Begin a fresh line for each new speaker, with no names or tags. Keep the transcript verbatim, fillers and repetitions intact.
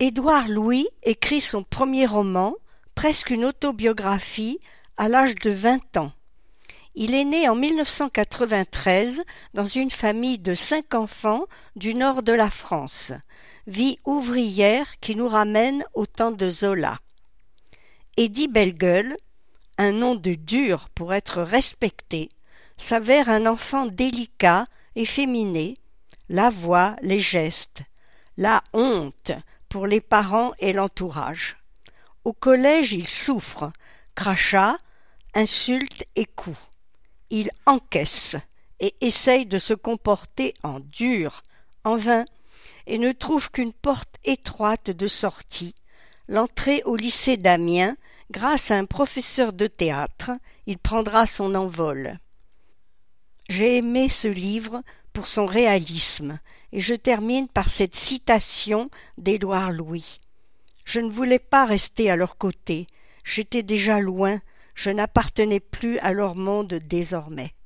Édouard Louis écrit son premier roman, presque une autobiographie, à l'âge de vingt ans. Il est né en mille neuf cent quatre-vingt-treize dans une famille de cinq enfants du nord de la France. Vie ouvrière qui nous ramène au temps de Zola. Eddie Bellegueule, un nom de dur pour être respecté, s'avère un enfant délicat, efféminé, la voix, les gestes, la honte pour les parents et l'entourage. Au collège, il souffre, crachats, insultes et coups. Il encaisse et essaye de se comporter en dur, en vain, et ne trouve qu'une porte étroite de sortie, l'entrée au lycée d'Amiens. Grâce à un professeur de théâtre, il prendra son envol. J'ai aimé ce livre pour son réalisme, et je termine par cette citation d'Édouard Louis. Je ne voulais pas rester à leur côté, j'étais déjà loin, je n'appartenais plus à leur monde désormais.